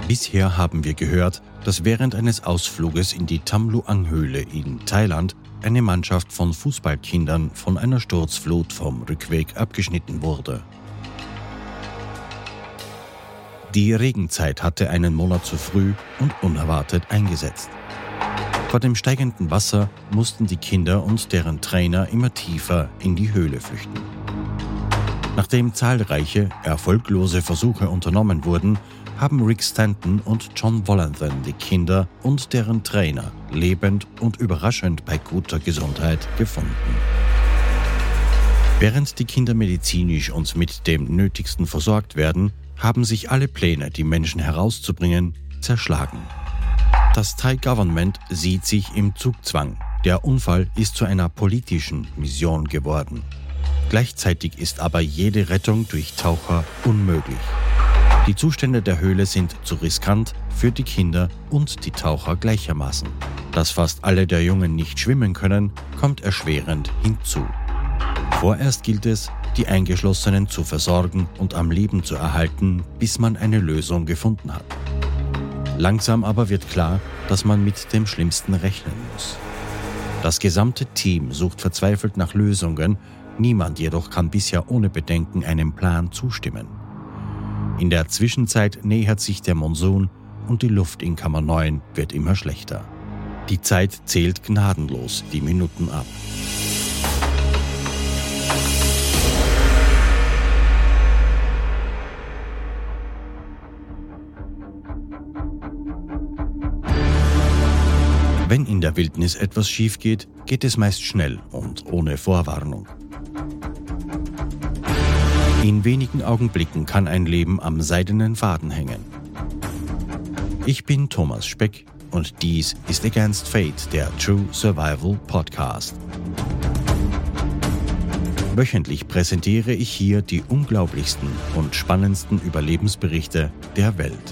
Bisher haben wir gehört, dass während eines Ausfluges in die Tham Luang-Höhle in Thailand eine Mannschaft von Fußballkindern von einer Sturzflut vom Rückweg abgeschnitten wurde. Die Regenzeit hatte einen Monat zu früh und unerwartet eingesetzt. Vor dem steigenden Wasser mussten die Kinder und deren Trainer immer tiefer in die Höhle flüchten. Nachdem zahlreiche, erfolglose Versuche unternommen wurden, haben Rick Stanton und John Wollanthan die Kinder und deren Trainer lebend und überraschend bei guter Gesundheit gefunden. Während die Kinder medizinisch und mit dem Nötigsten versorgt werden, haben sich alle Pläne, die Menschen herauszubringen, zerschlagen. Das Thai-Government sieht sich im Zugzwang. Der Unfall ist zu einer politischen Mission geworden. Gleichzeitig ist aber jede Rettung durch Taucher unmöglich. Die Zustände der Höhle sind zu riskant für die Kinder und die Taucher gleichermaßen. Dass fast alle der Jungen nicht schwimmen können, kommt erschwerend hinzu. Vorerst gilt es, die Eingeschlossenen zu versorgen und am Leben zu erhalten, bis man eine Lösung gefunden hat. Langsam aber wird klar, dass man mit dem Schlimmsten rechnen muss. Das gesamte Team sucht verzweifelt nach Lösungen, niemand jedoch kann bisher ohne Bedenken einem Plan zustimmen. In der Zwischenzeit nähert sich der Monsun und die Luft in Kammer 9 wird immer schlechter. Die Zeit zählt gnadenlos die Minuten ab. Wenn in der Wildnis etwas schief geht, geht es meist schnell und ohne Vorwarnung. In wenigen Augenblicken kann ein Leben am seidenen Faden hängen. Ich bin Thomas Speck und dies ist Against Fate, der True Survival Podcast. Wöchentlich präsentiere ich hier die unglaublichsten und spannendsten Überlebensberichte der Welt.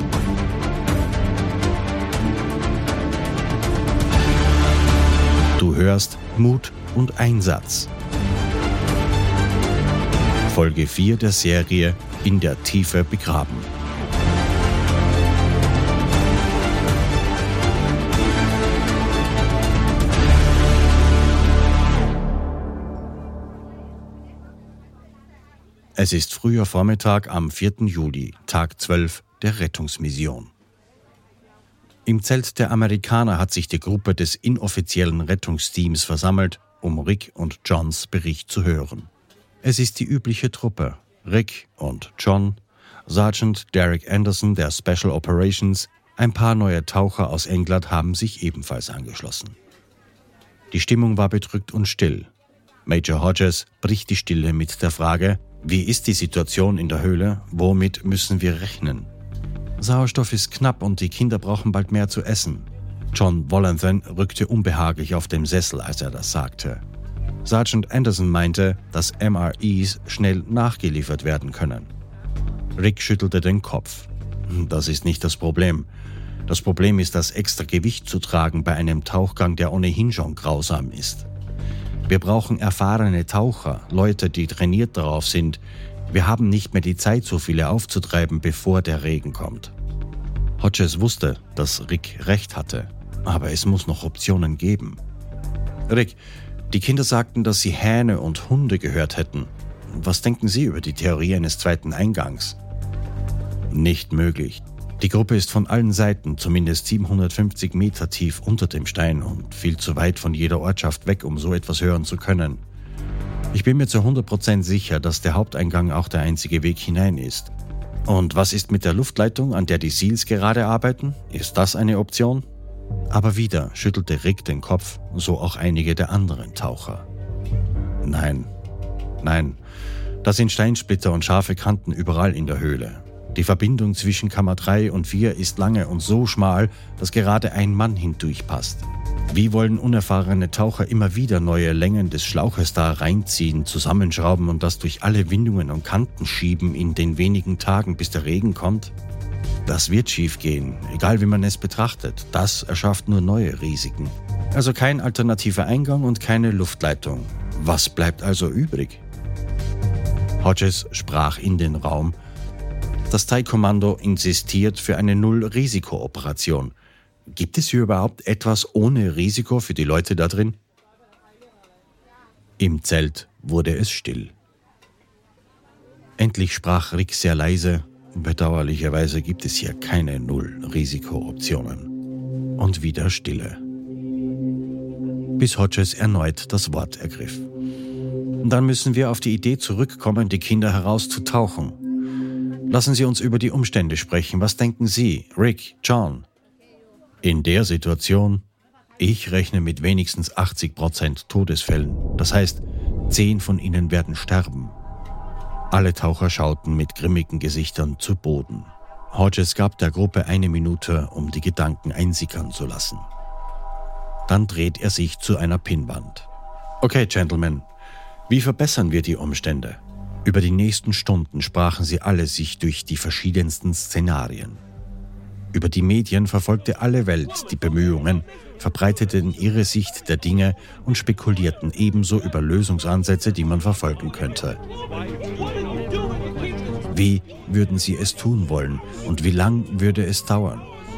Du hörst Mut und Einsatz. Folge 4 der Serie In der Tiefe begraben. Es ist früher Vormittag am 4. Juli, Tag 12 der Rettungsmission. Im Zelt der Amerikaner hat sich die Gruppe des inoffiziellen Rettungsteams versammelt, um Rick und Johns Bericht zu hören. Es ist die übliche Truppe. Rick und John, Sergeant Derek Anderson der Special Operations, ein paar neue Taucher aus England haben sich ebenfalls angeschlossen. Die Stimmung war bedrückt und still. Major Hodges bricht die Stille mit der Frage: Wie ist die Situation in der Höhle? Womit müssen wir rechnen? Sauerstoff ist knapp und die Kinder brauchen bald mehr zu essen. John Wollanthan rückte unbehaglich auf dem Sessel, als er das sagte. Sergeant Anderson meinte, dass MREs schnell nachgeliefert werden können. Rick schüttelte den Kopf. Das ist nicht das Problem. Das Problem ist, das extra Gewicht zu tragen bei einem Tauchgang, der ohnehin schon grausam ist. Wir brauchen erfahrene Taucher, Leute, die trainiert darauf sind. Wir haben nicht mehr die Zeit, so viele aufzutreiben, bevor der Regen kommt. Hodges wusste, dass Rick recht hatte, aber es muss noch Optionen geben. Rick, die Kinder sagten, dass sie Hähne und Hunde gehört hätten. Was denken Sie über die Theorie eines zweiten Eingangs? Nicht möglich. Die Gruppe ist von allen Seiten zumindest 750 Meter tief unter dem Stein und viel zu weit von jeder Ortschaft weg, um so etwas hören zu können. Ich bin mir zu 100% sicher, dass der Haupteingang auch der einzige Weg hinein ist. Und was ist mit der Luftleitung, an der die SEALs gerade arbeiten? Ist das eine Option? Aber wieder schüttelte Rick den Kopf, so auch einige der anderen Taucher. Nein, da sind Steinsplitter und scharfe Kanten überall in der Höhle. Die Verbindung zwischen Kammer 3 und 4 ist lange und so schmal, dass gerade ein Mann hindurchpasst. Wie wollen unerfahrene Taucher immer wieder neue Längen des Schlauches da reinziehen, zusammenschrauben und das durch alle Windungen und Kanten schieben in den wenigen Tagen, bis der Regen kommt? Das wird schiefgehen, egal wie man es betrachtet. Das erschafft nur neue Risiken. Also kein alternativer Eingang und keine Luftleitung. Was bleibt also übrig? Hodges sprach in den Raum. Das Thai-Kommando insistiert für eine Null-Risiko-Operation. Gibt es hier überhaupt etwas ohne Risiko für die Leute da drin? Im Zelt wurde es still. Endlich sprach Rick sehr leise: Bedauerlicherweise gibt es hier keine Null-Risiko-Optionen. Und wieder Stille. Bis Hodges erneut das Wort ergriff. Dann müssen wir auf die Idee zurückkommen, die Kinder herauszutauchen. Lassen Sie uns über die Umstände sprechen. Was denken Sie, Rick, John? In der Situation, ich rechne mit wenigstens 80% Todesfällen. Das heißt, 10 von ihnen werden sterben. Alle Taucher schauten mit grimmigen Gesichtern zu Boden. Hodges gab der Gruppe 1 Minute, um die Gedanken einsickern zu lassen. Dann dreht er sich zu einer Pinnwand. Okay, Gentlemen, wie verbessern wir die Umstände? Über die nächsten Stunden sprachen sie alle sich durch die verschiedensten Szenarien. Über die Medien verfolgte alle Welt die Bemühungen, verbreiteten ihre Sicht der Dinge und spekulierten ebenso über Lösungsansätze, die man verfolgen könnte. Wie würden sie es tun wollen und wie lang würde es dauern?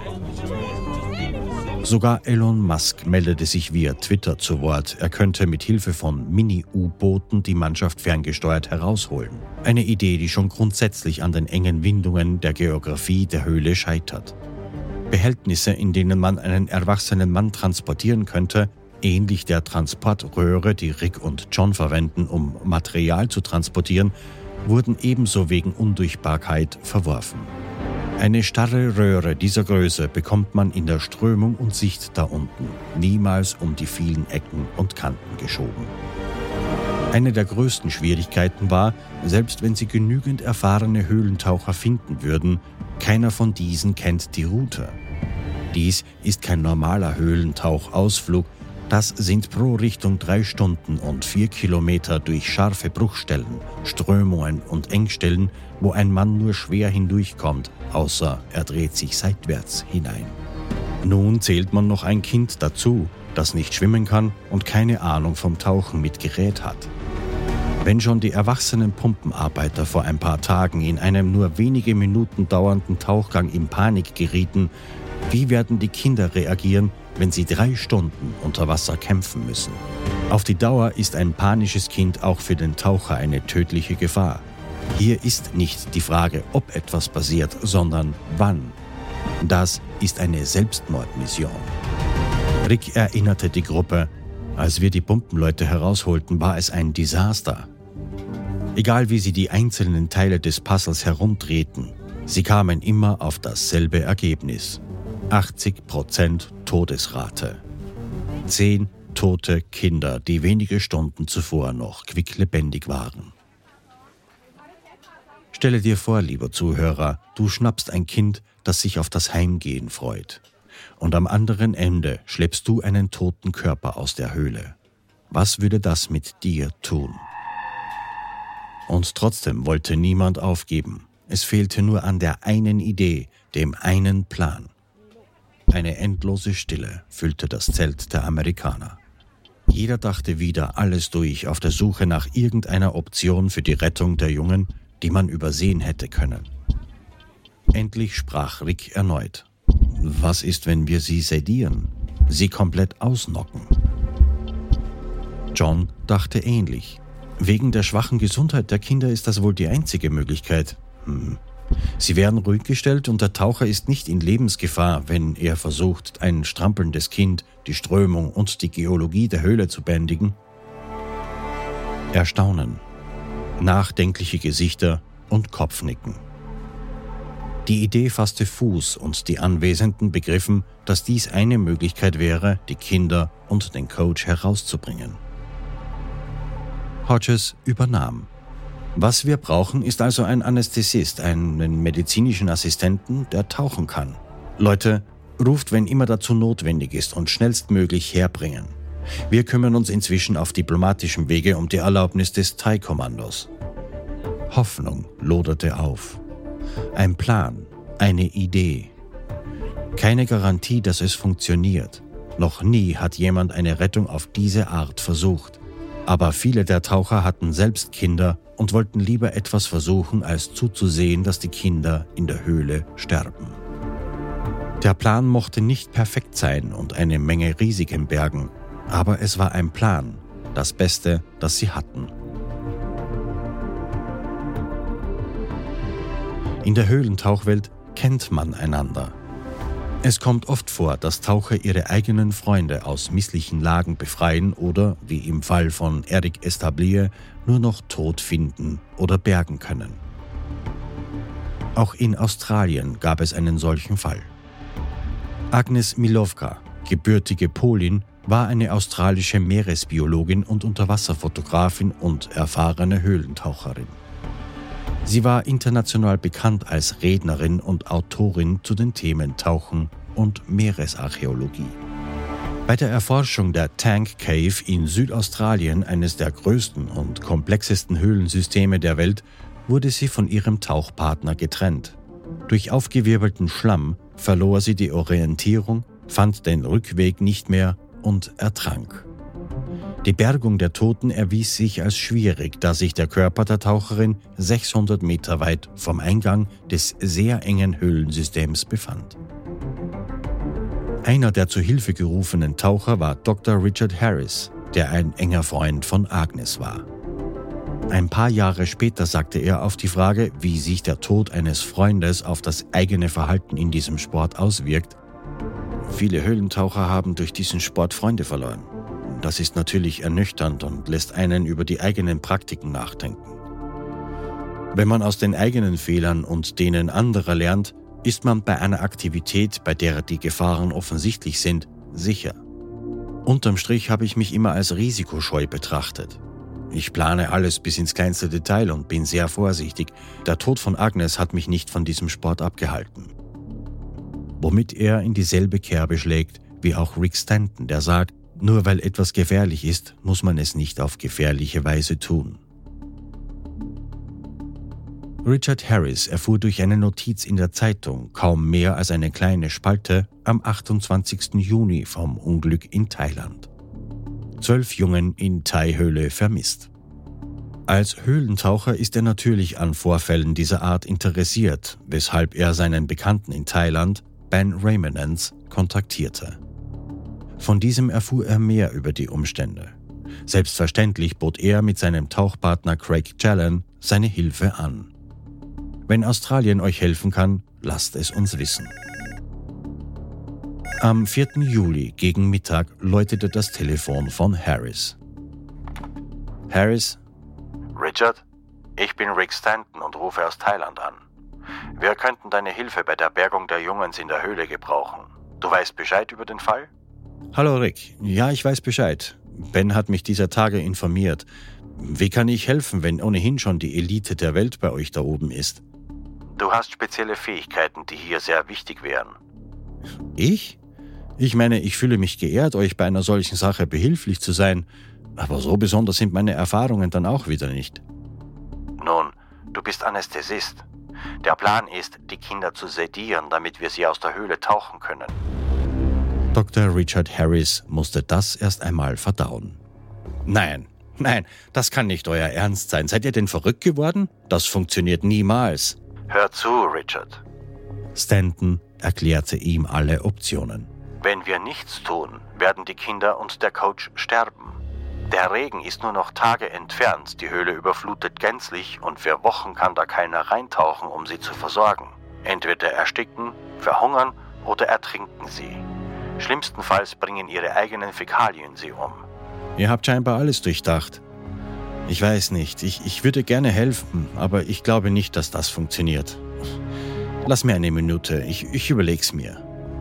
Sogar Elon Musk meldete sich via Twitter zu Wort. Er könnte mit Hilfe von Mini-U-Booten die Mannschaft ferngesteuert herausholen. Eine Idee, die schon grundsätzlich an den engen Windungen der Geografie der Höhle scheitert. Behältnisse, in denen man einen erwachsenen Mann transportieren könnte, ähnlich der Transportröhre, die Rick und John verwenden, um Material zu transportieren, wurden ebenso wegen Undurchbarkeit verworfen. Eine starre Röhre dieser Größe bekommt man in der Strömung und Sicht da unten, niemals um die vielen Ecken und Kanten geschoben. Eine der größten Schwierigkeiten war, selbst wenn sie genügend erfahrene Höhlentaucher finden würden, keiner von diesen kennt die Route. Dies ist kein normaler Höhlentauchausflug, das sind pro Richtung 3 Stunden und 4 Kilometer durch scharfe Bruchstellen, Strömungen und Engstellen, wo ein Mann nur schwer hindurchkommt, außer er dreht sich seitwärts hinein. Nun zählt man noch ein Kind dazu, das nicht schwimmen kann und keine Ahnung vom Tauchen mit Gerät hat. Wenn schon die erwachsenen Pumpenarbeiter vor ein paar Tagen in einem nur wenige Minuten dauernden Tauchgang in Panik gerieten, wie werden die Kinder reagieren, wenn sie 3 Stunden unter Wasser kämpfen müssen? Auf die Dauer ist ein panisches Kind auch für den Taucher eine tödliche Gefahr. Hier ist nicht die Frage, ob etwas passiert, sondern wann. Das ist eine Selbstmordmission. Rick erinnerte die Gruppe: Als wir die Pumpenleute herausholten, war es ein Desaster. Egal wie sie die einzelnen Teile des Puzzles herumdrehten, sie kamen immer auf dasselbe Ergebnis. 80% Todesrate. 10 tote Kinder, die wenige Stunden zuvor noch quicklebendig waren. Stelle dir vor, lieber Zuhörer, du schnappst ein Kind, das sich auf das Heimgehen freut. Und am anderen Ende schleppst du einen toten Körper aus der Höhle. Was würde das mit dir tun? Und trotzdem wollte niemand aufgeben. Es fehlte nur an der einen Idee, dem einen Plan. Eine endlose Stille füllte das Zelt der Amerikaner. Jeder dachte wieder alles durch, auf der Suche nach irgendeiner Option für die Rettung der Jungen, die man übersehen hätte können. Endlich sprach Rick erneut. Was ist, wenn wir sie sedieren? Sie komplett ausnocken? John dachte ähnlich. Wegen der schwachen Gesundheit der Kinder ist das wohl die einzige Möglichkeit. Sie werden ruhig gestellt und der Taucher ist nicht in Lebensgefahr, wenn er versucht, ein strampelndes Kind, die Strömung und die Geologie der Höhle zu bändigen. Erstaunen, nachdenkliche Gesichter und Kopfnicken. Die Idee fasste Fuß und die Anwesenden begriffen, dass dies eine Möglichkeit wäre, die Kinder und den Coach herauszubringen. Hodges übernahm. Was wir brauchen, ist also ein Anästhesist, einen medizinischen Assistenten, der tauchen kann. Leute, ruft, wenn immer dazu notwendig ist und schnellstmöglich herbringen. Wir kümmern uns inzwischen auf diplomatischem Wege um die Erlaubnis des Thai-Kommandos. Hoffnung loderte auf. Ein Plan, eine Idee. Keine Garantie, dass es funktioniert. Noch nie hat jemand eine Rettung auf diese Art versucht. Aber viele der Taucher hatten selbst Kinder und wollten lieber etwas versuchen, als zuzusehen, dass die Kinder in der Höhle sterben. Der Plan mochte nicht perfekt sein und eine Menge Risiken bergen, aber es war ein Plan, das Beste, das sie hatten. In der Höhlentauchwelt kennt man einander. Es kommt oft vor, dass Taucher ihre eigenen Freunde aus misslichen Lagen befreien oder, wie im Fall von Eric Establier, nur noch tot finden oder bergen können. Auch in Australien gab es einen solchen Fall. Agnes Milowka, gebürtige Polin, war eine australische Meeresbiologin und Unterwasserfotografin und erfahrene Höhlentaucherin. Sie war international bekannt als Rednerin und Autorin zu den Themen Tauchen und Meeresarchäologie. Bei der Erforschung der Tank Cave in Südaustralien, eines der größten und komplexesten Höhlensysteme der Welt, wurde sie von ihrem Tauchpartner getrennt. Durch aufgewirbelten Schlamm verlor sie die Orientierung, fand den Rückweg nicht mehr und ertrank. Die Bergung der Toten erwies sich als schwierig, da sich der Körper der Taucherin 600 Meter weit vom Eingang des sehr engen Höhlensystems befand. Einer der zu Hilfe gerufenen Taucher war Dr. Richard Harris, der ein enger Freund von Agnes war. Ein paar Jahre später sagte er auf die Frage, wie sich der Tod eines Freundes auf das eigene Verhalten in diesem Sport auswirkt: Viele Höhlentaucher haben durch diesen Sport Freunde verloren. Das ist natürlich ernüchternd und lässt einen über die eigenen Praktiken nachdenken. Wenn man aus den eigenen Fehlern und denen anderer lernt, ist man bei einer Aktivität, bei der die Gefahren offensichtlich sind, sicher. Unterm Strich habe ich mich immer als risikoscheu betrachtet. Ich plane alles bis ins kleinste Detail und bin sehr vorsichtig. Der Tod von Agnes hat mich nicht von diesem Sport abgehalten. Womit er in dieselbe Kerbe schlägt wie auch Rick Stanton, der sagt, nur weil etwas gefährlich ist, muss man es nicht auf gefährliche Weise tun. Richard Harris erfuhr durch eine Notiz in der Zeitung, kaum mehr als eine kleine Spalte, am 28. Juni vom Unglück in Thailand. 12 Jungen in Thai-Höhle vermisst. Als Höhlentaucher ist er natürlich an Vorfällen dieser Art interessiert, weshalb er seinen Bekannten in Thailand, Ben Raymonds, kontaktierte. Von diesem erfuhr er mehr über die Umstände. Selbstverständlich bot er mit seinem Tauchpartner Craig Challen seine Hilfe an. Wenn Australien euch helfen kann, lasst es uns wissen. Am 4. Juli gegen Mittag läutete das Telefon von Harris. Harris? Richard, ich bin Rick Stanton und rufe aus Thailand an. Wir könnten deine Hilfe bei der Bergung der Jungs in der Höhle gebrauchen. Du weißt Bescheid über den Fall? Hallo Rick, ja, ich weiß Bescheid. Ben hat mich dieser Tage informiert. Wie kann ich helfen, wenn ohnehin schon die Elite der Welt bei euch da oben ist? Du hast spezielle Fähigkeiten, die hier sehr wichtig wären. Ich? Ich meine, ich fühle mich geehrt, euch bei einer solchen Sache behilflich zu sein, aber so besonders sind meine Erfahrungen dann auch wieder nicht. Nun, du bist Anästhesist. Der Plan ist, die Kinder zu sedieren, damit wir sie aus der Höhle tauchen können. Dr. Richard Harris musste das erst einmal verdauen. Nein, das kann nicht euer Ernst sein. Seid ihr denn verrückt geworden? Das funktioniert niemals. Hör zu, Richard. Stanton erklärte ihm alle Optionen. Wenn wir nichts tun, werden die Kinder und der Coach sterben. Der Regen ist nur noch Tage entfernt, die Höhle überflutet gänzlich und für Wochen kann da keiner reintauchen, um sie zu versorgen. Entweder ersticken, verhungern oder ertrinken sie. Schlimmstenfalls bringen ihre eigenen Fäkalien sie um. Ihr habt scheinbar alles durchdacht. Ich weiß nicht, ich würde gerne helfen, aber ich glaube nicht, dass das funktioniert. Lass mir eine Minute, ich überleg's mir.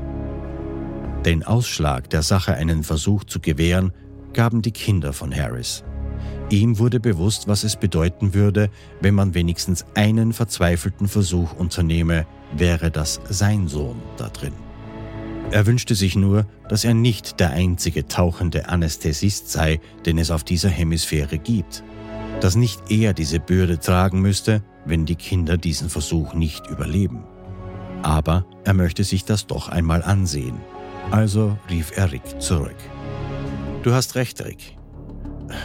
Den Ausschlag, der Sache einen Versuch zu gewähren, gaben die Kinder von Harris. Ihm wurde bewusst, was es bedeuten würde, wenn man wenigstens einen verzweifelten Versuch unternehme, wäre das sein Sohn da drin. Er wünschte sich nur, dass er nicht der einzige tauchende Anästhesist sei, den es auf dieser Hemisphäre gibt. Dass nicht er diese Bürde tragen müsste, wenn die Kinder diesen Versuch nicht überleben. Aber er möchte sich das doch einmal ansehen. Also rief er Rick zurück. Du hast recht, Rick.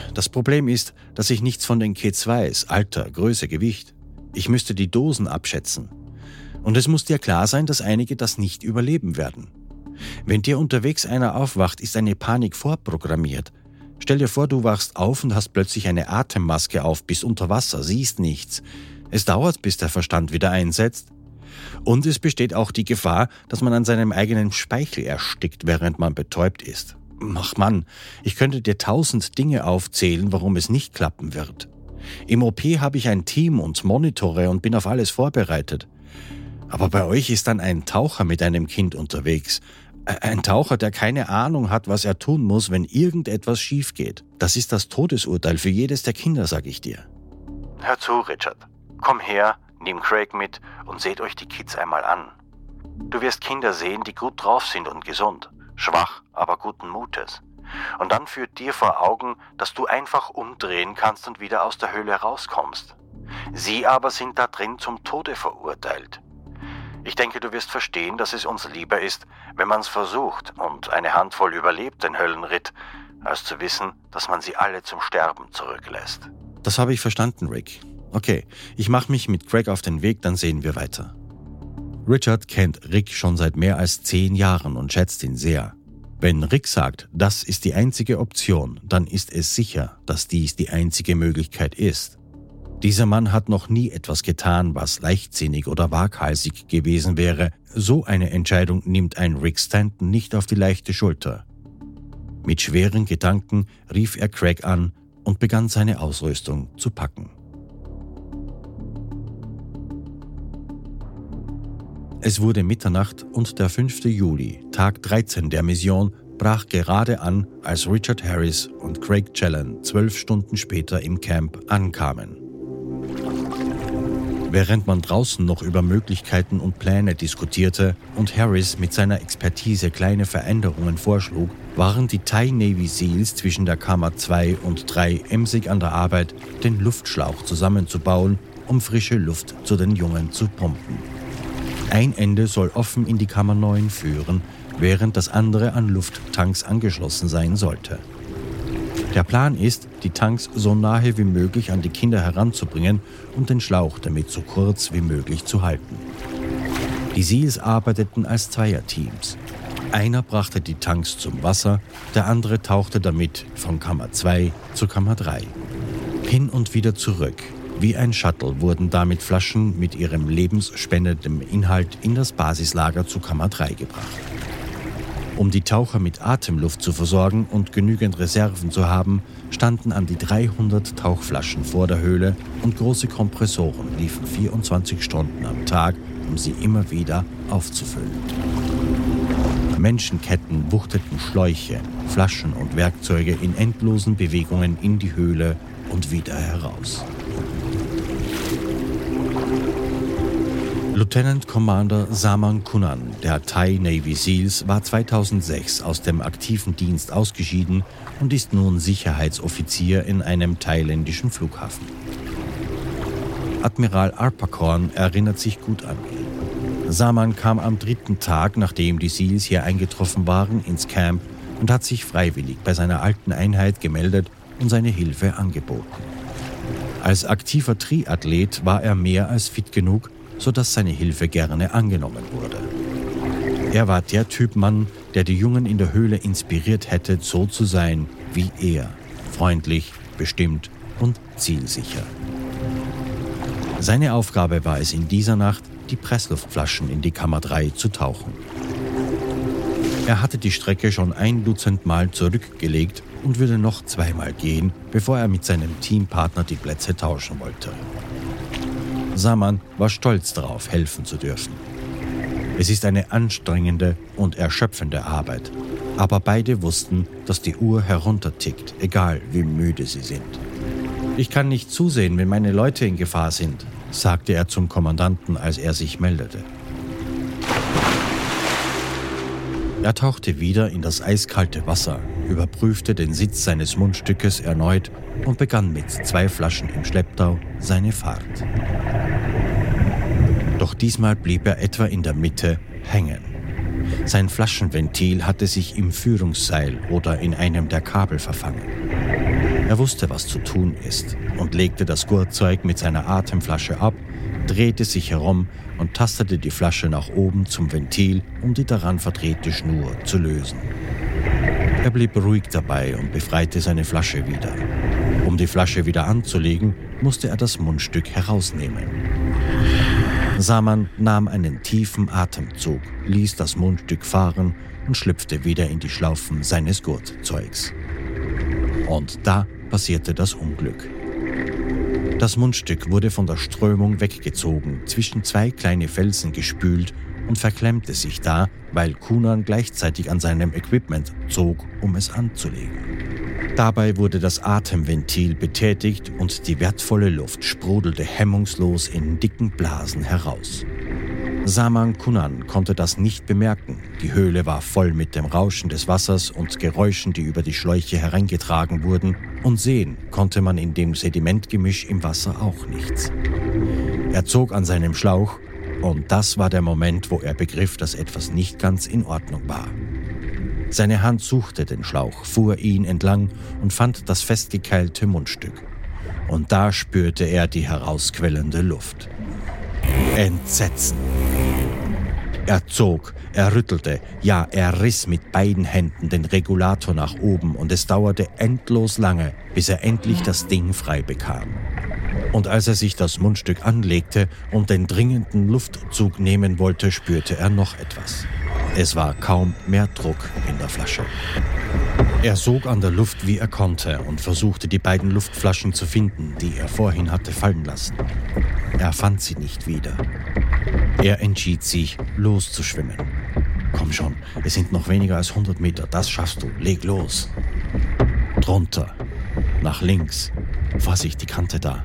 Das Problem ist, dass ich nichts von den Kids weiß. Alter, Größe, Gewicht. Ich müsste die Dosen abschätzen. Und es muss dir klar sein, dass einige das nicht überleben werden. Wenn dir unterwegs einer aufwacht, ist eine Panik vorprogrammiert. Stell dir vor, du wachst auf und hast plötzlich eine Atemmaske auf, bist unter Wasser, siehst nichts. Es dauert, bis der Verstand wieder einsetzt. Und es besteht auch die Gefahr, dass man an seinem eigenen Speichel erstickt, während man betäubt ist. Ach Mann, ich könnte dir 1000 Dinge aufzählen, warum es nicht klappen wird. Im OP habe ich ein Team und monitore und bin auf alles vorbereitet. Aber bei euch ist dann ein Taucher mit einem Kind unterwegs. Ein Taucher, der keine Ahnung hat, was er tun muss, wenn irgendetwas schief geht. Das ist das Todesurteil für jedes der Kinder, sag ich dir. Hör zu, Richard. Komm her, nimm Craig mit und seht euch die Kids einmal an. Du wirst Kinder sehen, die gut drauf sind und gesund. Schwach, aber guten Mutes. Und dann führt dir vor Augen, dass du einfach umdrehen kannst und wieder aus der Höhle rauskommst. Sie aber sind da drin zum Tode verurteilt. Ich denke, du wirst verstehen, dass es uns lieber ist, wenn man es versucht und eine Handvoll überlebt den Höllenritt, als zu wissen, dass man sie alle zum Sterben zurücklässt. Das habe ich verstanden, Rick. Okay, ich mache mich mit Craig auf den Weg, dann sehen wir weiter. Richard kennt Rick schon seit mehr als 10 Jahren und schätzt ihn sehr. Wenn Rick sagt, das ist die einzige Option, dann ist es sicher, dass dies die einzige Möglichkeit ist. Dieser Mann hat noch nie etwas getan, was leichtsinnig oder waghalsig gewesen wäre. So eine Entscheidung nimmt ein Rick Stanton nicht auf die leichte Schulter. Mit schweren Gedanken rief er Craig an und begann seine Ausrüstung zu packen. Es wurde Mitternacht und der 5. Juli, Tag 13 der Mission, brach gerade an, als Richard Harris und Craig Challen 12 Stunden später im Camp ankamen. Während man draußen noch über Möglichkeiten und Pläne diskutierte und Harris mit seiner Expertise kleine Veränderungen vorschlug, waren die Thai Navy Seals zwischen der Kammer 2 und 3 emsig an der Arbeit, den Luftschlauch zusammenzubauen, um frische Luft zu den Jungen zu pumpen. Ein Ende soll offen in die Kammer 9 führen, während das andere an Lufttanks angeschlossen sein sollte. Der Plan ist, die Tanks so nahe wie möglich an die Kinder heranzubringen und den Schlauch damit so kurz wie möglich zu halten. Die Seals arbeiteten als Zweierteams. Einer brachte die Tanks zum Wasser, der andere tauchte damit von Kammer 2 zu Kammer 3. Hin und wieder zurück. Wie ein Shuttle wurden damit Flaschen mit ihrem lebensspendenden Inhalt in das Basislager zu Kammer 3 gebracht. Um die Taucher mit Atemluft zu versorgen und genügend Reserven zu haben, standen an die 300 Tauchflaschen vor der Höhle und große Kompressoren liefen 24 Stunden am Tag, um sie immer wieder aufzufüllen. Menschenketten wuchteten Schläuche, Flaschen und Werkzeuge in endlosen Bewegungen in die Höhle und wieder heraus. Lieutenant Commander Saman Kunnan der Thai Navy Seals war 2006 aus dem aktiven Dienst ausgeschieden und ist nun Sicherheitsoffizier in einem thailändischen Flughafen. Admiral Arpakorn erinnert sich gut an ihn. Saman kam am 3. Tag, nachdem die Seals hier eingetroffen waren, ins Camp und hat sich freiwillig bei seiner alten Einheit gemeldet und seine Hilfe angeboten. Als aktiver Triathlet war er mehr als fit genug, sodass seine Hilfe gerne angenommen wurde. Er war der Typ Mann, der die Jungen in der Höhle inspiriert hätte, so zu sein wie er, freundlich, bestimmt und zielsicher. Seine Aufgabe war es in dieser Nacht, die Pressluftflaschen in die Kammer 3 zu tauchen. Er hatte die Strecke schon 1 Dutzend Mal zurückgelegt und würde noch 2-mal gehen, bevor er mit seinem Teampartner die Plätze tauschen wollte. Saman war stolz darauf, helfen zu dürfen. Es ist eine anstrengende und erschöpfende Arbeit, aber beide wussten, dass die Uhr heruntertickt, egal wie müde sie sind. »Ich kann nicht zusehen, wenn meine Leute in Gefahr sind«, sagte er zum Kommandanten, als er sich meldete. Er tauchte wieder in das eiskalte Wasser, überprüfte den Sitz seines Mundstückes erneut und begann mit 2 Flaschen im Schlepptau seine Fahrt. Doch diesmal blieb er etwa in der Mitte hängen. Sein Flaschenventil hatte sich im Führungsseil oder in einem der Kabel verfangen. Er wusste, was zu tun ist und legte das Gurtzeug mit seiner Atemflasche ab, drehte sich herum und tastete die Flasche nach oben zum Ventil, um die daran verdrehte Schnur zu lösen. Er blieb ruhig dabei und befreite seine Flasche wieder. Um die Flasche wieder anzulegen, musste er das Mundstück herausnehmen. Saman nahm einen tiefen Atemzug, ließ das Mundstück fahren und schlüpfte wieder in die Schlaufen seines Gurtzeugs. Und da passierte das Unglück. Das Mundstück wurde von der Strömung weggezogen, zwischen zwei kleine Felsen gespült und verklemmte sich da, weil Cunan gleichzeitig an seinem Equipment zog, um es anzulegen. Dabei wurde das Atemventil betätigt und die wertvolle Luft sprudelte hemmungslos in dicken Blasen heraus. Saman Cunan konnte das nicht bemerken. Die Höhle war voll mit dem Rauschen des Wassers und Geräuschen, die über die Schläuche hereingetragen wurden, und sehen konnte man in dem Sedimentgemisch im Wasser auch nichts. Er zog an seinem Schlauch, und das war der Moment, wo er begriff, dass etwas nicht ganz in Ordnung war. Seine Hand suchte den Schlauch, fuhr ihn entlang und fand das festgekeilte Mundstück. Und da spürte er die herausquellende Luft. Entsetzen! Er zog, er rüttelte, ja, er riss mit beiden Händen den Regulator nach oben und es dauerte endlos lange, bis er endlich das Ding frei bekam. Und als er sich das Mundstück anlegte und den dringenden Luftzug nehmen wollte, spürte er noch etwas. Es war kaum mehr Druck in der Flasche. Er sog an der Luft, wie er konnte, und versuchte, die beiden Luftflaschen zu finden, die er vorhin hatte fallen lassen. Er fand sie nicht wieder. Er entschied sich, loszuschwimmen. Komm schon, es sind noch weniger als 100 Meter, das schaffst du, leg los. Drunter, nach links, Vorsicht, die Kante da.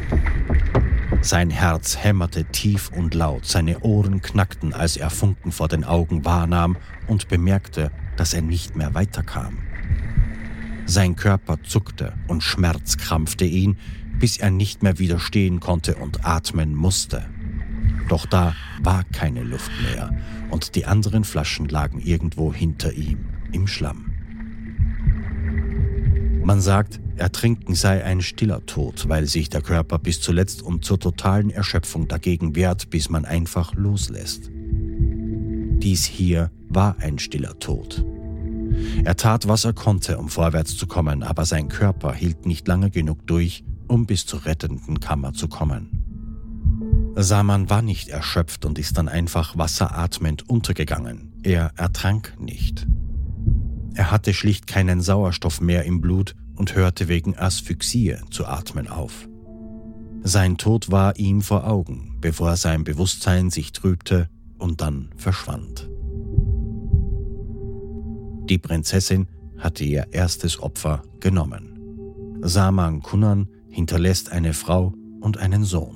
Sein Herz hämmerte tief und laut, seine Ohren knackten, als er Funken vor den Augen wahrnahm und bemerkte, dass er nicht mehr weiterkam. Sein Körper zuckte und Schmerz krampfte ihn, bis er nicht mehr widerstehen konnte und atmen musste. Doch da war keine Luft mehr und die anderen Flaschen lagen irgendwo hinter ihm, im Schlamm. Man sagt, Ertrinken sei ein stiller Tod, weil sich der Körper bis zuletzt und zur totalen Erschöpfung dagegen wehrt, bis man einfach loslässt. Dies hier war ein stiller Tod. Er tat, was er konnte, um vorwärts zu kommen, aber sein Körper hielt nicht lange genug durch, um bis zur rettenden Kammer zu kommen. Saman war nicht erschöpft und ist dann einfach wasseratmend untergegangen. Er ertrank nicht. Er hatte schlicht keinen Sauerstoff mehr im Blut und hörte wegen Asphyxie zu atmen auf. Sein Tod war ihm vor Augen, bevor sein Bewusstsein sich trübte und dann verschwand. Die Prinzessin hatte ihr erstes Opfer genommen. Saman Cunan hinterlässt eine Frau und einen Sohn.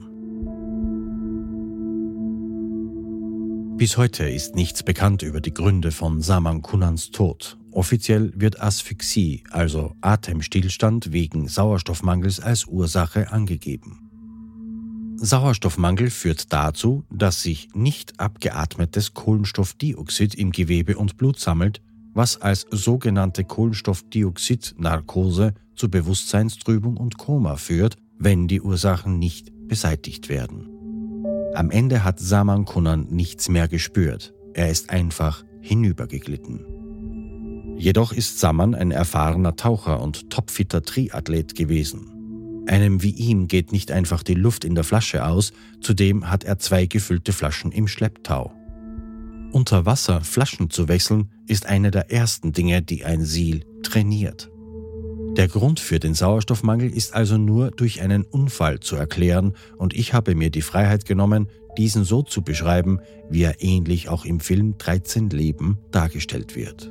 Bis heute ist nichts bekannt über die Gründe von Saman Cunans Tod. Offiziell wird Asphyxie, also Atemstillstand wegen Sauerstoffmangels, als Ursache angegeben. Sauerstoffmangel führt dazu, dass sich nicht abgeatmetes Kohlenstoffdioxid im Gewebe und Blut sammelt, was als sogenannte Kohlenstoffdioxid-Narkose zu Bewusstseinstrübung und Koma führt, wenn die Ursachen nicht beseitigt werden. Am Ende hat Saman Cunan nichts mehr gespürt. Er ist einfach hinübergeglitten. Jedoch ist Saman ein erfahrener Taucher und topfitter Triathlet gewesen. Einem wie ihm geht nicht einfach die Luft in der Flasche aus, zudem hat er 2 gefüllte Flaschen im Schlepptau. Unter Wasser Flaschen zu wechseln, ist eine der ersten Dinge, die ein Seal trainiert. Der Grund für den Sauerstoffmangel ist also nur durch einen Unfall zu erklären und ich habe mir die Freiheit genommen, diesen so zu beschreiben, wie er ähnlich auch im Film 13 Leben dargestellt wird.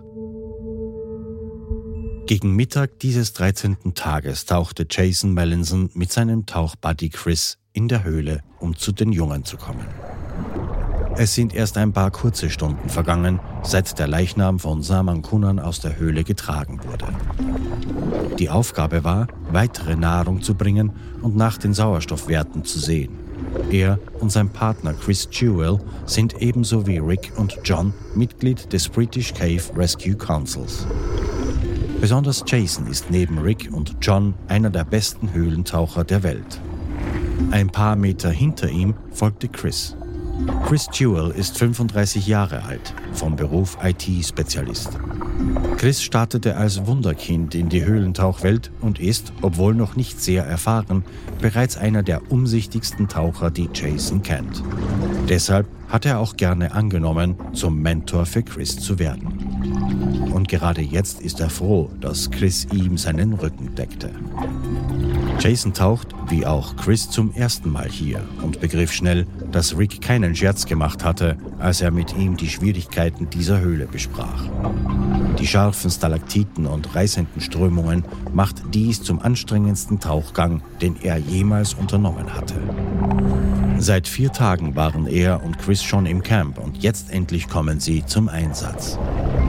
Gegen Mittag dieses 13. Tages tauchte Jason Mallinson mit seinem Tauchbuddy Chris in der Höhle, um zu den Jungen zu kommen. Es sind erst ein paar kurze Stunden vergangen, seit der Leichnam von Saman Cunan aus der Höhle getragen wurde. Die Aufgabe war, weitere Nahrung zu bringen und nach den Sauerstoffwerten zu sehen. Er und sein Partner Chris Jewell sind ebenso wie Rick und John Mitglied des British Cave Rescue Councils. Besonders Jason ist neben Rick und John einer der besten Höhlentaucher der Welt. Ein paar Meter hinter ihm folgte Chris. Chris Jewell ist 35 Jahre alt, vom Beruf IT-Spezialist. Chris startete als Wunderkind in die Höhlentauchwelt und ist, obwohl noch nicht sehr erfahren, bereits einer der umsichtigsten Taucher, die Jason kennt. Deshalb hat er auch gerne angenommen, zum Mentor für Chris zu werden. Und gerade jetzt ist er froh, dass Chris ihm seinen Rücken deckte. Jason taucht, wie auch Chris, zum ersten Mal hier und begriff schnell, dass Rick keinen Scherz gemacht hatte, als er mit ihm die Schwierigkeiten dieser Höhle besprach. Die scharfen Stalaktiten und reißenden Strömungen macht dies zum anstrengendsten Tauchgang, den er jemals unternommen hatte. Seit 4 Tagen waren er und Chris schon im Camp und jetzt endlich kommen sie zum Einsatz.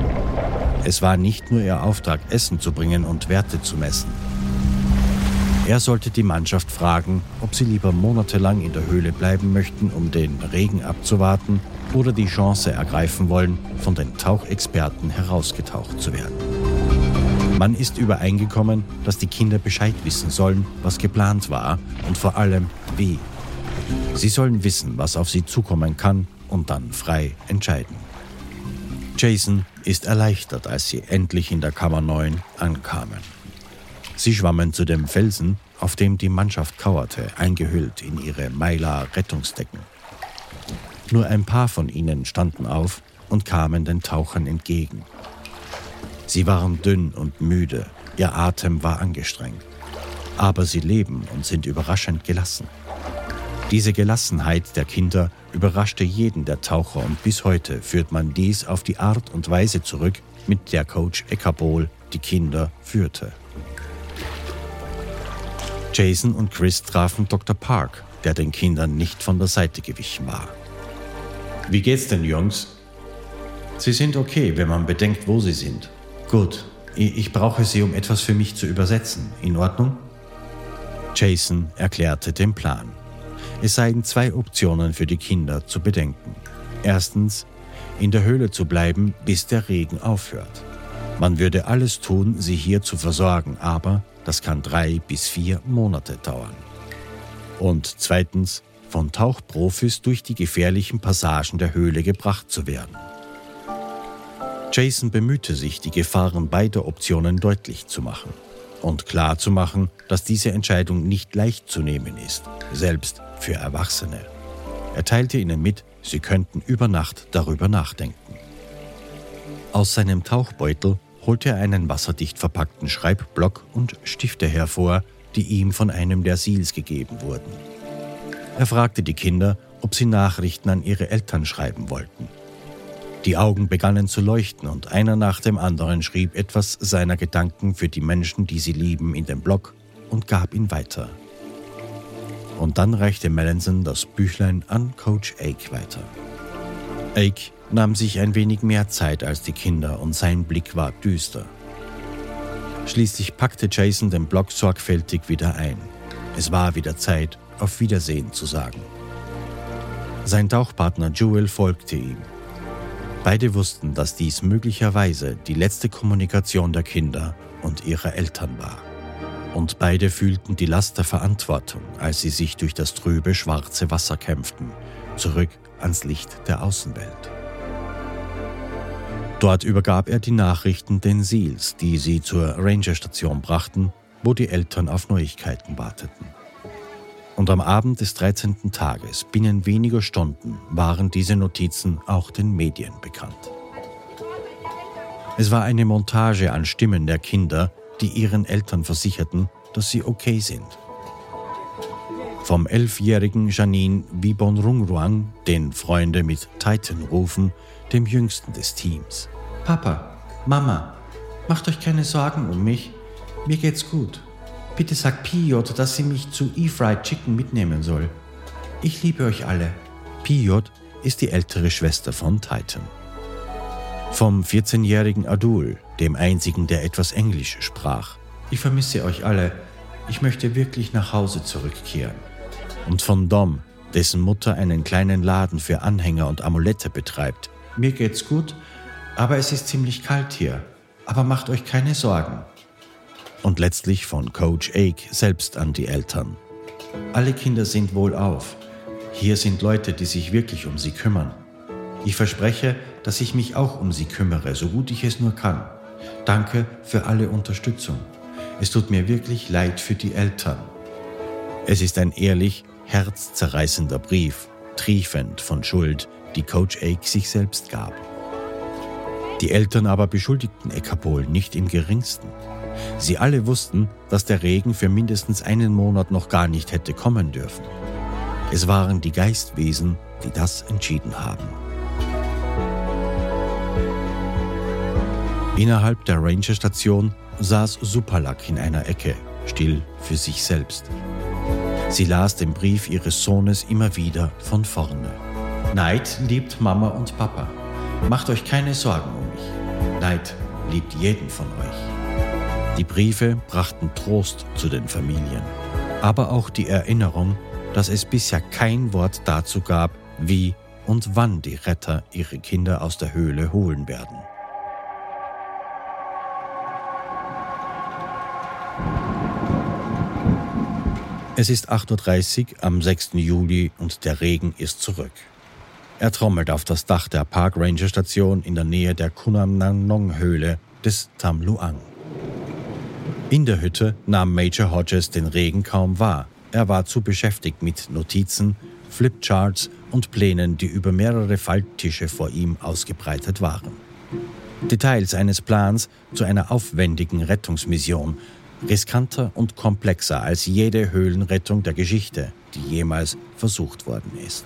Es war nicht nur ihr Auftrag, Essen zu bringen und Werte zu messen. Er sollte die Mannschaft fragen, ob sie lieber monatelang in der Höhle bleiben möchten, um den Regen abzuwarten, oder die Chance ergreifen wollen, von den Tauchexperten herausgetaucht zu werden. Man ist übereingekommen, dass die Kinder Bescheid wissen sollen, was geplant war und vor allem wie. Sie sollen wissen, was auf sie zukommen kann und dann frei entscheiden. Jason ist erleichtert, als sie endlich in der Kammer 9 ankamen. Sie schwammen zu dem Felsen, auf dem die Mannschaft kauerte, eingehüllt in ihre Mylar-Rettungsdecken. Nur ein paar von ihnen standen auf und kamen den Tauchern entgegen. Sie waren dünn und müde, ihr Atem war angestrengt. Aber sie leben und sind überraschend gelassen. Diese Gelassenheit der Kinder überraschte jeden der Taucher und bis heute führt man dies auf die Art und Weise zurück, mit der Coach Eckerbol die Kinder führte. Jason und Chris trafen Dr. Park, der den Kindern nicht von der Seite gewichen war. Wie geht's denn, Jungs? Sie sind okay, wenn man bedenkt, wo sie sind. Gut, ich brauche sie, um etwas für mich zu übersetzen. In Ordnung? Jason erklärte den Plan. Es seien 2 Optionen für die Kinder zu bedenken. Erstens, in der Höhle zu bleiben, bis der Regen aufhört. Man würde alles tun, sie hier zu versorgen, aber das kann 3 bis 4 Monate dauern. Und zweitens, von Tauchprofis durch die gefährlichen Passagen der Höhle gebracht zu werden. Jason bemühte sich, die Gefahren beider Optionen deutlich zu machen und klar zu machen, dass diese Entscheidung nicht leicht zu nehmen ist, selbst für Erwachsene. Er teilte ihnen mit, sie könnten über Nacht darüber nachdenken. Aus seinem Tauchbeutel holte er einen wasserdicht verpackten Schreibblock und Stifte hervor, die ihm von einem der Seals gegeben wurden. Er fragte die Kinder, ob sie Nachrichten an ihre Eltern schreiben wollten. Die Augen begannen zu leuchten und einer nach dem anderen schrieb etwas seiner Gedanken für die Menschen, die sie lieben, in den Block und gab ihn weiter. Und dann reichte Melanson das Büchlein an Coach Ake weiter. Ake nahm sich ein wenig mehr Zeit als die Kinder und sein Blick war düster. Schließlich packte Jason den Block sorgfältig wieder ein. Es war wieder Zeit, auf Wiedersehen zu sagen. Sein Tauchpartner Jewell folgte ihm. Beide wussten, dass dies möglicherweise die letzte Kommunikation der Kinder und ihrer Eltern war. Und beide fühlten die Last der Verantwortung, als sie sich durch das trübe, schwarze Wasser kämpften, zurück ans Licht der Außenwelt. Dort übergab er die Nachrichten den Seals, die sie zur Rangerstation brachten, wo die Eltern auf Neuigkeiten warteten. Und am Abend des 13. Tages, binnen weniger Stunden, waren diese Notizen auch den Medien bekannt. Es war eine Montage an Stimmen der Kinder, die ihren Eltern versicherten, dass sie okay sind. Vom 11-jährigen Janine Wibonrungruang, den Freunde mit Titan rufen, dem jüngsten des Teams. Papa, Mama, macht euch keine Sorgen um mich. Mir geht's gut. Bitte sagt Piyot, dass sie mich zu E-Fried Chicken mitnehmen soll. Ich liebe euch alle. Piyot ist die ältere Schwester von Titan. Vom 14-jährigen Adul, dem einzigen, der etwas Englisch sprach. Ich vermisse euch alle. Ich möchte wirklich nach Hause zurückkehren. Und von Dom, dessen Mutter einen kleinen Laden für Anhänger und Amulette betreibt. Mir geht's gut, aber es ist ziemlich kalt hier. aber macht euch keine Sorgen. Und letztlich von Coach Ake selbst an die Eltern. Alle Kinder sind wohlauf. Hier sind Leute, die sich wirklich um sie kümmern. Ich verspreche, dass ich mich auch um sie kümmere, so gut ich es nur kann. Danke für alle Unterstützung. Es tut mir wirklich leid für die Eltern. Es ist ein ehrlich, herzzerreißender Brief, triefend von Schuld, die Coach Ake sich selbst gab. Die Eltern aber beschuldigten Eckerpohl nicht im geringsten. Sie alle wussten, dass der Regen für mindestens einen Monat noch gar nicht hätte kommen dürfen. Es waren die Geistwesen, die das entschieden haben. Innerhalb der Rangerstation saß Supalak in einer Ecke, still für sich selbst. Sie las den Brief ihres Sohnes immer wieder von vorne. Knight liebt Mama und Papa. Macht euch keine Sorgen um mich. Knight liebt jeden von euch. Die Briefe brachten Trost zu den Familien, aber auch die Erinnerung, dass es bisher kein Wort dazu gab, wie und wann die Retter ihre Kinder aus der Höhle holen werden. Es ist 8:30 Uhr am 6. Juli und der Regen ist zurück. Er trommelt auf das Dach der Park Ranger Station in der Nähe der Kunamnanong-Höhle des Tham Luang. In der Hütte nahm Major Hodges den Regen kaum wahr. Er war zu beschäftigt mit Notizen, Flipcharts und Plänen, die über mehrere Falttische vor ihm ausgebreitet waren. Details eines Plans zu einer aufwendigen Rettungsmission, riskanter und komplexer als jede Höhlenrettung der Geschichte, die jemals versucht worden ist.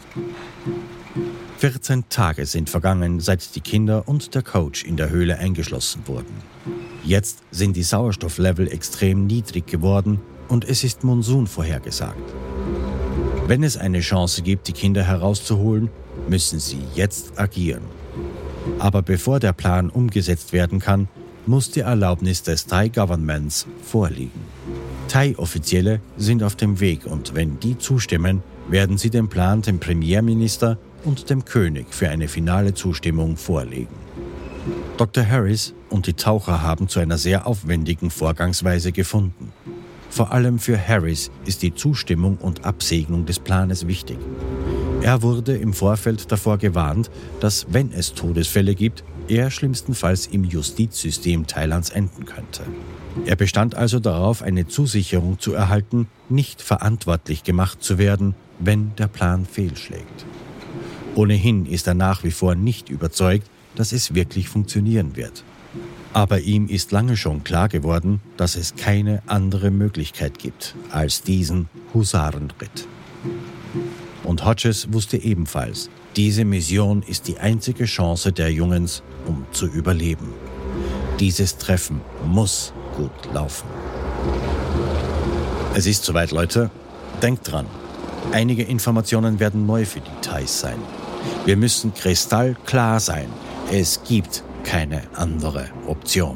14 Tage sind vergangen, seit die Kinder und der Coach in der Höhle eingeschlossen wurden. Jetzt sind die Sauerstofflevel extrem niedrig geworden und es ist Monsun vorhergesagt. Wenn es eine Chance gibt, die Kinder herauszuholen, müssen sie jetzt agieren. Aber bevor der Plan umgesetzt werden kann, muss die Erlaubnis des Thai-Governments vorliegen. Thai-Offizielle sind auf dem Weg und wenn die zustimmen, werden sie den Plan dem Premierminister und dem König für eine finale Zustimmung vorlegen. Dr. Harris und die Taucher haben zu einer sehr aufwendigen Vorgangsweise gefunden. Vor allem für Harris ist die Zustimmung und Absegnung des Planes wichtig. Er wurde im Vorfeld davor gewarnt, dass, wenn es Todesfälle gibt, er schlimmstenfalls im Justizsystem Thailands enden könnte. Er bestand also darauf, eine Zusicherung zu erhalten, nicht verantwortlich gemacht zu werden, wenn der Plan fehlschlägt. Ohnehin ist er nach wie vor nicht überzeugt, dass es wirklich funktionieren wird. Aber ihm ist lange schon klar geworden, dass es keine andere Möglichkeit gibt als diesen Husarenritt. Und Hodges wusste ebenfalls, diese Mission ist die einzige Chance der Jungs, um zu überleben. Dieses Treffen muss gut laufen. Es ist soweit, Leute. Denkt dran, einige Informationen werden neu für die Thais sein. Wir müssen kristallklar sein. Es gibt keine andere Option.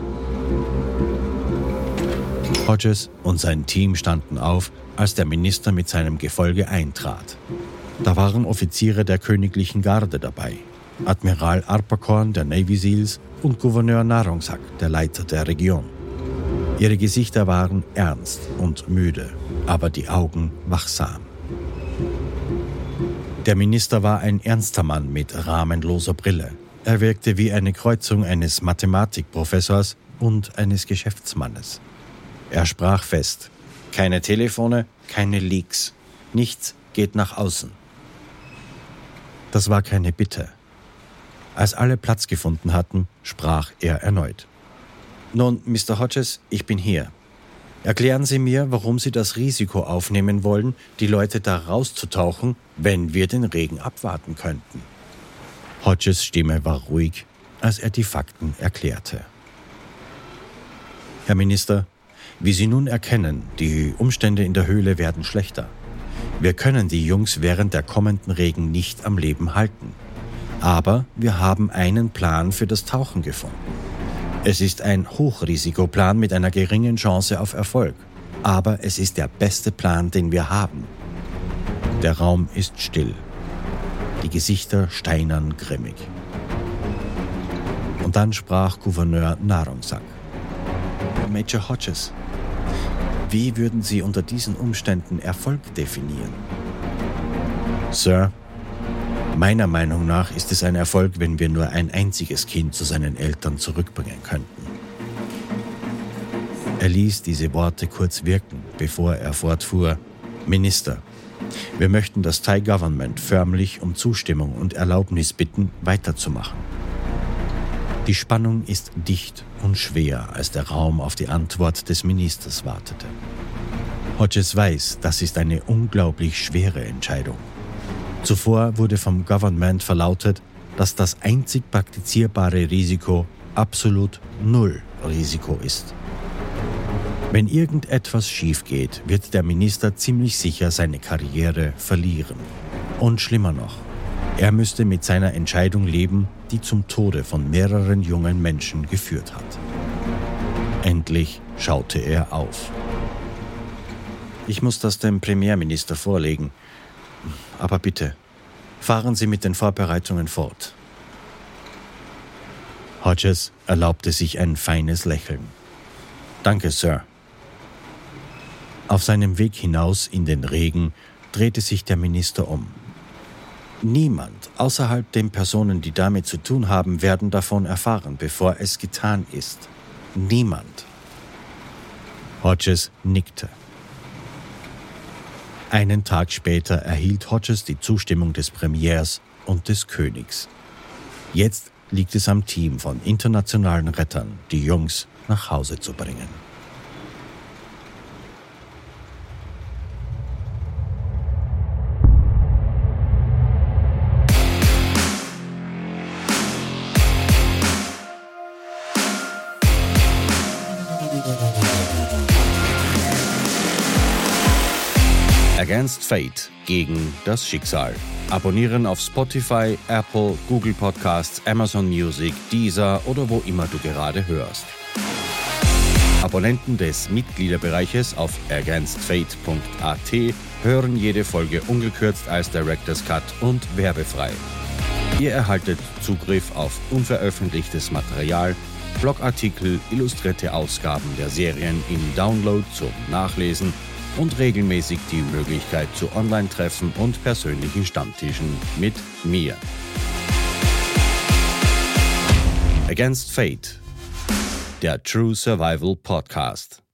Hodges und sein Team standen auf, als der Minister mit seinem Gefolge eintrat. Da waren Offiziere der königlichen Garde dabei, Admiral Arpakorn der Navy Seals und Gouverneur Narongsak, der Leiter der Region. Ihre Gesichter waren ernst und müde, aber die Augen wachsam. Der Minister war ein ernster Mann mit rahmenloser Brille. Er wirkte wie eine Kreuzung eines Mathematikprofessors und eines Geschäftsmannes. Er sprach fest: Keine Telefone, keine Leaks. Nichts geht nach außen. Das war keine Bitte. Als alle Platz gefunden hatten, sprach er erneut. Nun, Mr. Hodges, ich bin hier. Erklären Sie mir, warum Sie das Risiko aufnehmen wollen, die Leute da rauszutauchen, wenn wir den Regen abwarten könnten. Hodges Stimme war ruhig, als er die Fakten erklärte. Herr Minister, wie Sie nun erkennen, die Umstände in der Höhle werden schlechter. Wir können die Jungs während der kommenden Regen nicht am Leben halten. Aber wir haben einen Plan für das Tauchen gefunden. Es ist ein Hochrisikoplan mit einer geringen Chance auf Erfolg. Aber es ist der beste Plan, den wir haben. Der Raum ist still. Die Gesichter steinern grimmig. Und dann sprach Gouverneur Narongsak. Major Hodges, wie würden Sie unter diesen Umständen Erfolg definieren? Sir, meiner Meinung nach ist es ein Erfolg, wenn wir nur ein einziges Kind zu seinen Eltern zurückbringen könnten. Er ließ diese Worte kurz wirken, bevor er fortfuhr. Minister, wir möchten das Thai Government förmlich um Zustimmung und Erlaubnis bitten, weiterzumachen. Die Spannung ist dicht und schwer, als der Raum auf die Antwort des Ministers wartete. Hodges weiß, das ist eine unglaublich schwere Entscheidung. Zuvor wurde vom Government verlautet, dass das einzig praktizierbare Risiko absolut null Risiko ist. Wenn irgendetwas schief geht, wird der Minister ziemlich sicher seine Karriere verlieren. Und schlimmer noch, er müsste mit seiner Entscheidung leben, die zum Tode von mehreren jungen Menschen geführt hat. Endlich schaute er auf. Ich muss das dem Premierminister vorlegen. Aber bitte, fahren Sie mit den Vorbereitungen fort. Hodges erlaubte sich ein feines Lächeln. Danke, Sir. Auf seinem Weg hinaus in den Regen drehte sich der Minister um. Niemand außerhalb den Personen, die damit zu tun haben, werden davon erfahren, bevor es getan ist. Niemand. Hodges nickte. Einen Tag später erhielt Hodges die Zustimmung des Premiers und des Königs. Jetzt liegt es am Team von internationalen Rettern, die Jungs nach Hause zu bringen. Against Fate, gegen das Schicksal. Abonnieren auf Spotify, Apple, Google Podcasts, Amazon Music, Deezer oder wo immer du gerade hörst. Abonnenten des Mitgliederbereiches auf againstfate.at hören jede Folge ungekürzt als Director's Cut und werbefrei. Ihr erhaltet Zugriff auf unveröffentlichtes Material, Blogartikel, illustrierte Ausgaben der Serien im Download zum Nachlesen und regelmäßig die Möglichkeit zu Online-Treffen und persönlichen Stammtischen mit mir. Against Fate, der True Survival Podcast.